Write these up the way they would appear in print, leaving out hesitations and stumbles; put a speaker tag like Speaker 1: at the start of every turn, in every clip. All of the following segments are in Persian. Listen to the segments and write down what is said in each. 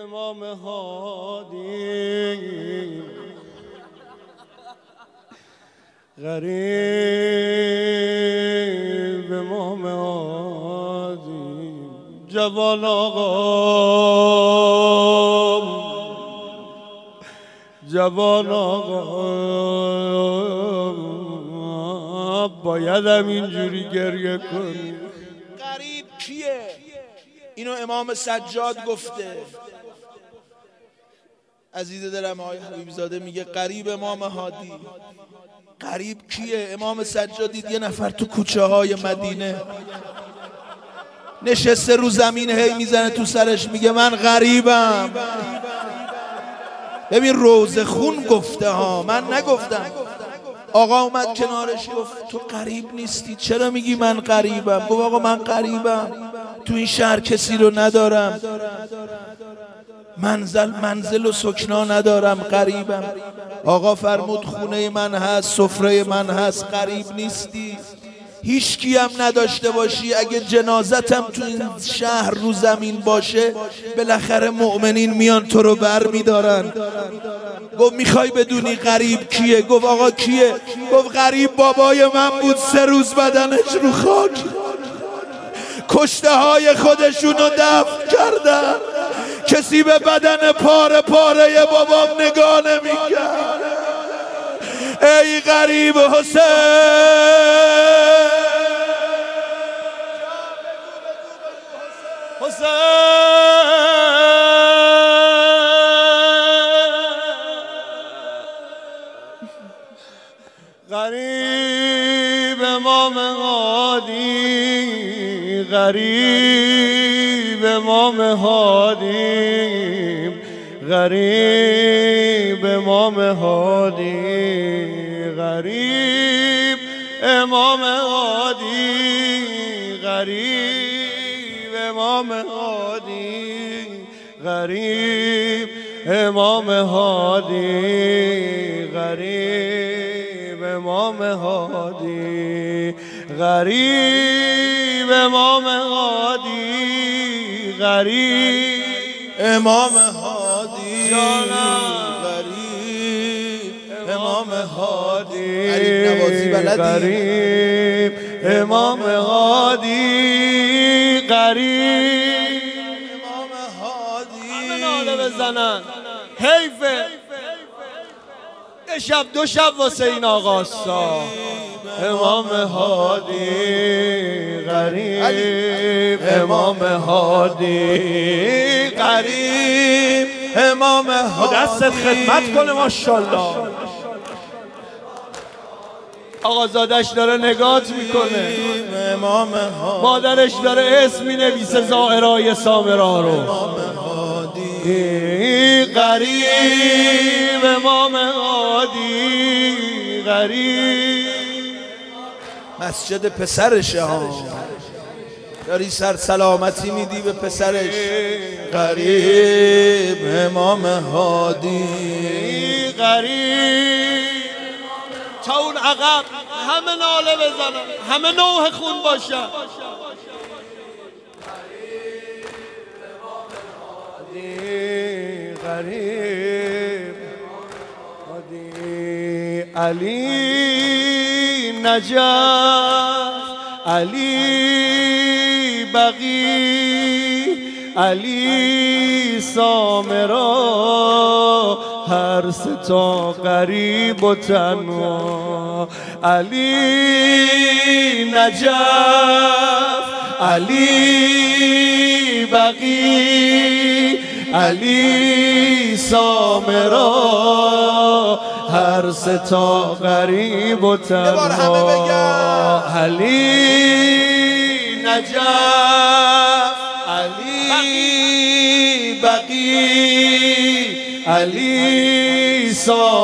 Speaker 1: امام هادی غریب امام هادی جوان آقا باید هم اینجوری گریه کنی.
Speaker 2: غریب کیه؟ اینو امام سجاد گفته. عزیز دلم آقای حبیب زاده میگه غریب امام هادی. غریب کیه؟ امام سجاد دید یه نفر تو کوچه های مدینه نشسته رو زمین، هی میزنه تو سرش میگه من غریبم. ببین روزه خون گفته ها، من نگفتم. آقا اومد کنارش گفت تو غریب نیستی، چرا میگی من غریبم؟ گفت آقا من غریبم، تو این شهر کسی رو ندارم، منزل و سکنا ندارم، غریبم. آقا فرمود خونه من هست، سفره من هست، غریب نیستی. هیچ کی هم نداشته باشی، اگه جنازتم تو این شهر رو زمین باشه بالاخره مؤمنین میان تو رو بر میدارن. گفت میخوای بدونی غریب کیه؟ گفت آقا کیه؟ گفت غریب بابای من بود، 3 روز بدنش رو خاک، کشته های خودشونو دفن کردن، کسی به بدن پاره پاره بابام نگاه نمیکرد. ای غریب حسین،
Speaker 1: غریب امام هادی، غریب امام هادی، غریب امام هادی، غریب امام هادی، غریب امام هادی، غریب امام هادی، غریب امام هادی، غریب امام هادی، غریب
Speaker 2: امام هادی، غریب امام هادی. غریب نوازی بلدی؟
Speaker 1: غریب امام هادی، غریب
Speaker 2: امام هادی.
Speaker 1: همه ناله بزنن، حیفه یه شب 2 شب واسه این آقاستا. امام هادی، غریب امام هادی، غریب امام هادی. دستت خدمت کنه ماشاءالله. آقازادش داره نگات میکنه،
Speaker 2: امام هادی.
Speaker 1: مادرش داره اسم مینویسه زائرای سامرا رو.
Speaker 2: امام هادی،
Speaker 1: غریب امام هادی، غریب.
Speaker 2: مسجد پسرشه ها، داری سر سلامتی میدی به پسرش. غریب امام هادی،
Speaker 1: غریب. تا اون عقب همه ناله بزنن، همه نوح خون باشن. غریب هادی، علی نجف، علی بقی، علی سامرا، هر 3 تا غریب و تنها. علی نجف، علی بقی، علی سامرا، هر 3 تا غریب و تنها. علی نجف، علی بقی، علی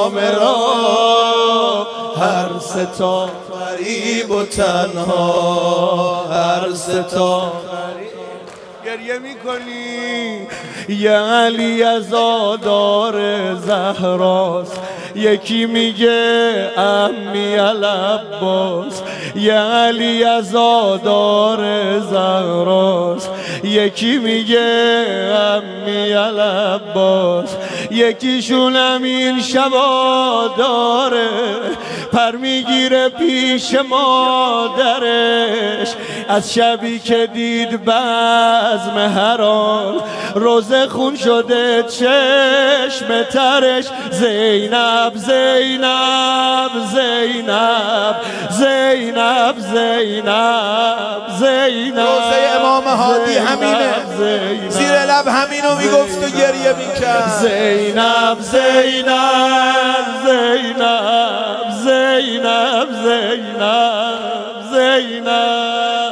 Speaker 1: سامرا، هر 3 تا غریب و تنها، هر 3 تا. گریه میکنی؟ یه علی عزادار زهراست، یکی میگه امی العباس. یه علی عزادار زهراست، یکی میگه امی العباس، یکیشونم این شبا داره پر میگیره پیش مادرش. از شبی که دید بزم حرام روزه خون شده چشم ترش. زینب زینب زینب زینب زینب زینب
Speaker 2: روزه امام هادی همینه، زیر لب همینو میگفت و گریه میکرد.
Speaker 1: زینب زینب زینب زینب زینب زینب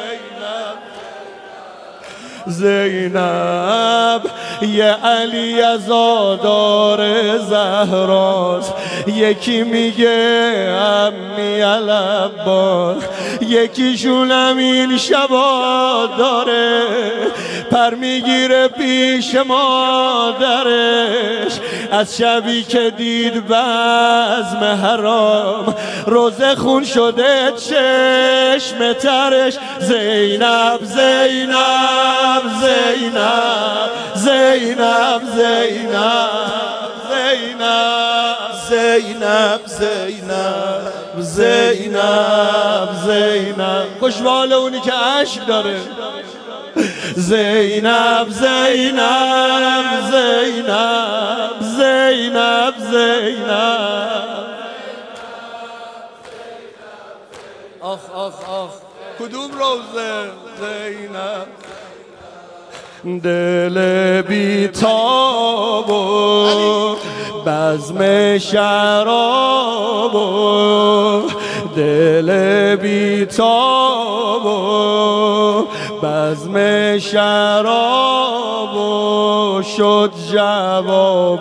Speaker 1: زینب یه علی عزادار زهراست، یکی میگه امی العباس، یکیشونم این شبا داره پر میگیره پیش مادرش. از شبی که دید بزم حرام روزه خون شده چشم ترش. زینب زینب زینب زینب زینب زینب زینب زینب زینب خوشبال اونی که عشق داره. زینب زینب زینب زینب زینب آخ آخ آخ کدوم روزه زینب. دل بیتاب و بزم شراب و دل بیتاب و بزم شراب و شد جواب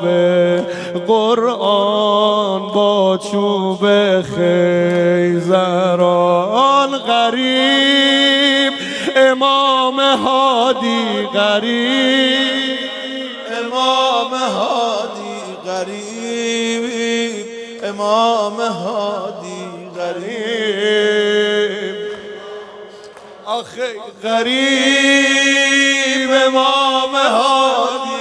Speaker 1: قرآن با چوب خیزران. غریب امام هادی غریب،
Speaker 2: امام هادی غریب، امام هادی غریب،
Speaker 1: آخه غریب امام هادی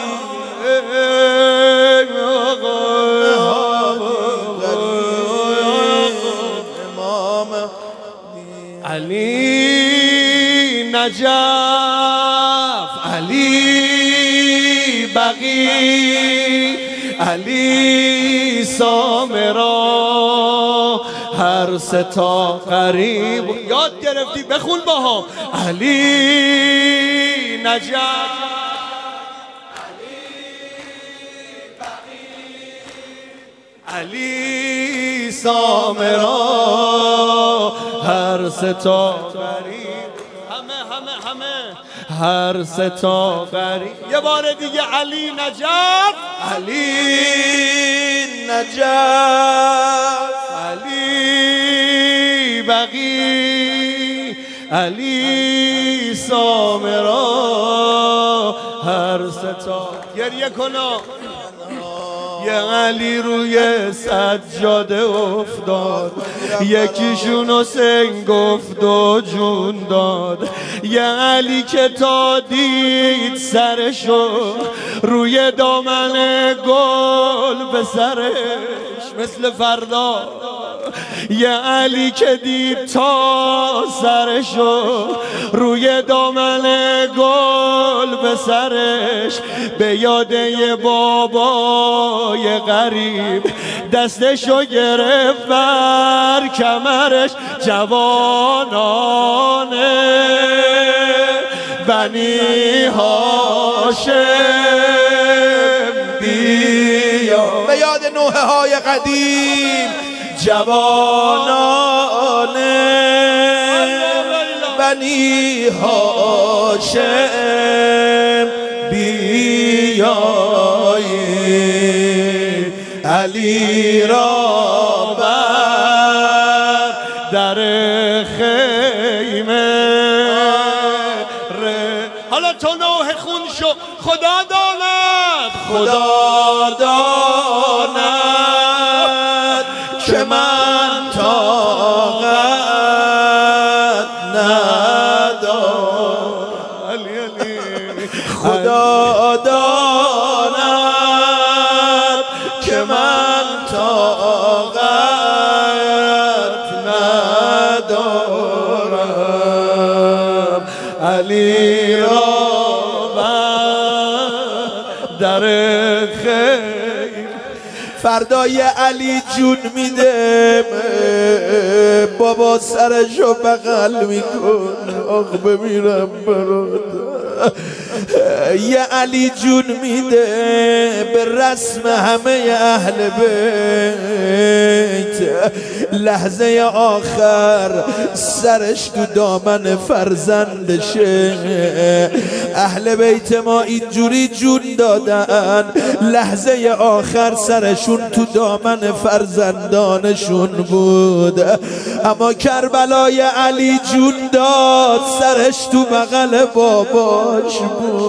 Speaker 1: علی نجف، علی بقی، علی سامرا، هر سه تا قریب. یاد گرفتی بخون باها. علی نجف، علی سامرا، هر سه تا غریب. همه هر سه تا غریب. یه بار دیگه علی نجف، علی نجف، علی بقی، علی سامرا، هر سه تا. گریه کنا. یه علی روی سجاده افتاد، یکیشون حسین گفت و جون داد. یه علی که تا دید سرشو روی دامن گل به سرش مثل فردا. یه علی که دید تا سرشو روی دامن گل به سرش، به یاد یه بابای غریب دستشو گرفت بر کمرش. جوانان بنی هاشم بیا،
Speaker 2: به یاد نوحه های قدیم. جوانان بنی هاشم بیایید، علی را بر در خیمه.
Speaker 1: حالا تو نوح خون شو. خدا داند،
Speaker 2: خدا داند که من طاقت ندارم.
Speaker 1: علی علی
Speaker 2: خدا داند که من طاقت ندارم علی را در خیر. فردای علی جون میده بابا سرشو بغل میکن آخ بمیرم برات. یه علی جون میده به رسم همه اهل بیت لحظه آخر سرش تو دامن فرزندشه. اهل بیت ما اینجوری جون دادن لحظه آخر سرشون تو دامن فرزندانشون بود. اما کربلای علی جون داد سرش تو بغل باباش بود.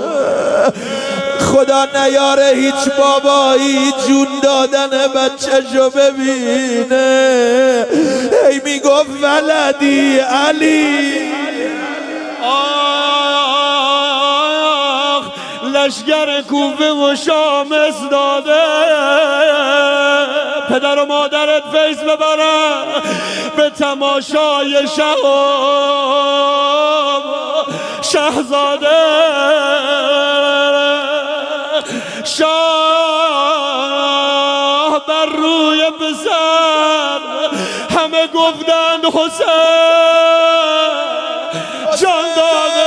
Speaker 2: خدا نیاره هیچ بابایی جون دادن بچه‌شو ببینه هی میگفت ولدی علی.
Speaker 1: آخ لشگر کوفه و شام داده پدر و مادرت فیض ببرن به تماشای شهزاده. شاه بر روی پسر همه گفتند حسین جان داده.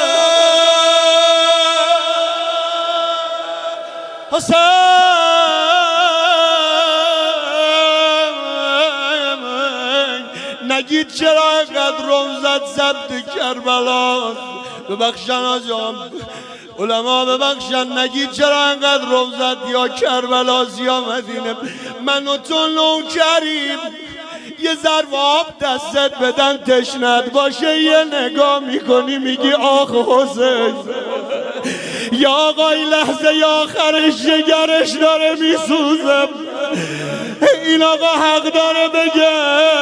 Speaker 1: حسین نگید چرا اینقدر روزت ضبط کربلاست. ببخشن آجام علما ببخشن نگید چرا اینقدر روزت یا کربلاست یا مدینه. من و تو نوکریم یه ذره آب دستت بدن تشنت باشه یه نگاه میکنی میگی آخ حسین. یا آقای لحظه یا آخرش جگرش داره میسوزه. این آقا حق داره بگه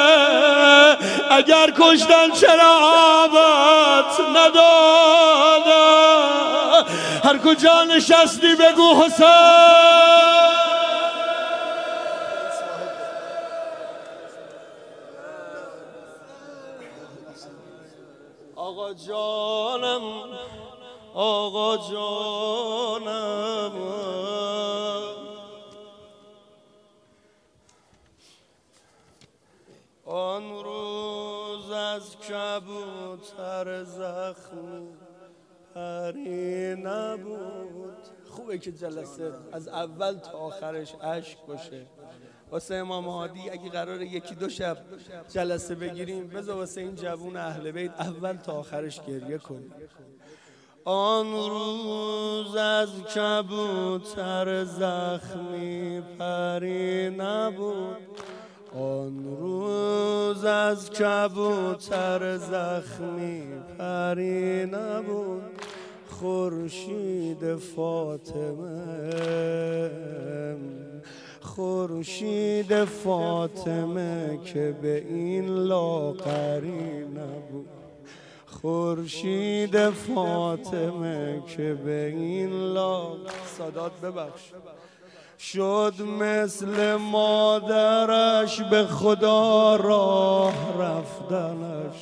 Speaker 1: اگر کشتن چرا آبت نداده. هر کجا نشستی بگو حسین. آقا جانم آقا جانم آن روز از کبوتر زخمی پری نبود. خوبه که جلسه از اول تا آخرش عشق باشه. واسه امام هادی اگه قراره یکی دو شب جلسه بگیریم بذار واسه این جوون اهل بیت اول تا آخرش گریه کنیم. آن روز از کبوتر زخمی پری نبود. آن روز از کبوتر زخمی پری نبود. خورشید فاطمه که به این لاغری نبود. خورشید فاطمه که به این سادات ببخش شد مثل مادرش به خدا راه رفتنش.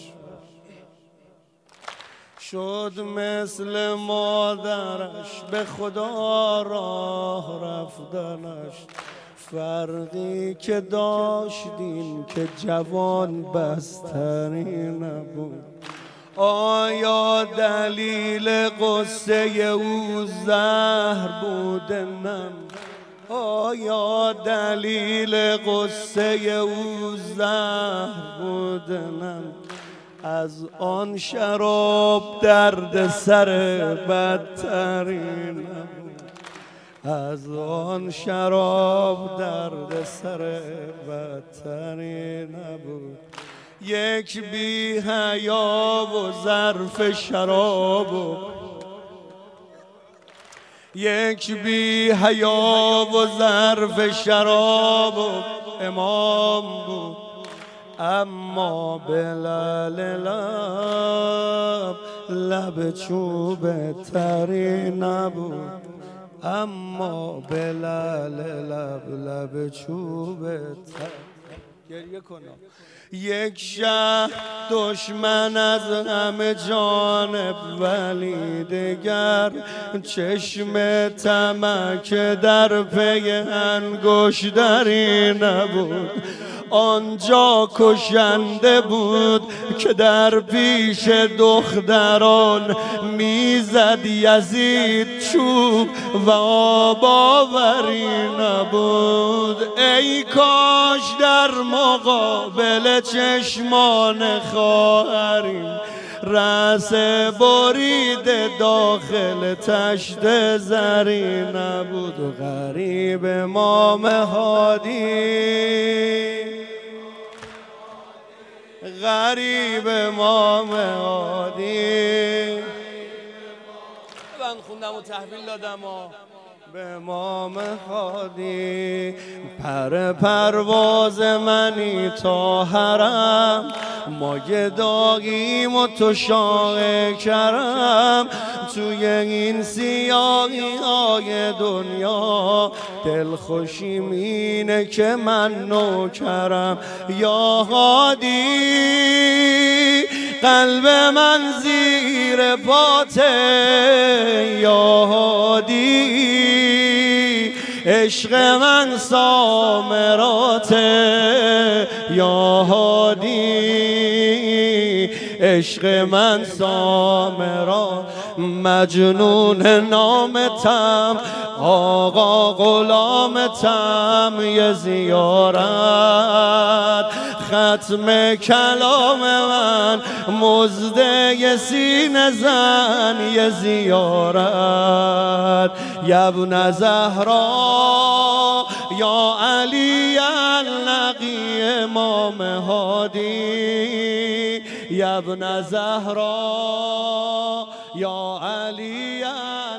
Speaker 1: شد مثل مادرش به خدا راه رفتنش. فرقی که داشتیم که جوان بستری نبود. آیا دلیل قصه او زهر بوده نم؟ آیا دلیل قصه او زهر بوده نم؟ از آن شراب درد سر بدتری نبود. از آن شراب درد سر بدتری نبود. یک بی حیا و ظرف شراب و یک بی حیا و ظرف شراب و امام بود. اما بلال لب لب چوب تری نبود، اما به لب چوب تری. گریه کنم. یک شهر دشمن از همه جانب، ولی دگر چشم تمک در پی انگشتری نبود. آنجا کشنده بود که در پیش دختران میزد یزید چوب و آب آوری نبود. ای کاش در مقابل چشمان خواهریم رأس برید داخل تشت زری نبود. و غریب امام هادی، غریب امام هادی. من خوندم و تحویل دادم به امام هادی. پرواز منی تا حرم، ما گداییم و تو شاه کرم. توی این سیاهی های دنیا دلخوشیم اینه که من نوکرم. یا هادی قلب من زیر پاته، یا هادی عشق من سامراته، یا هادی عشق من سامرات. مجنون نامتم آقا غلامتم، یه زیارت ختم کلام من، مزده سینه زن یه زیارت. یا ابن زهرا یا علی النقی امام هادی، یا ابن زهرا یا علی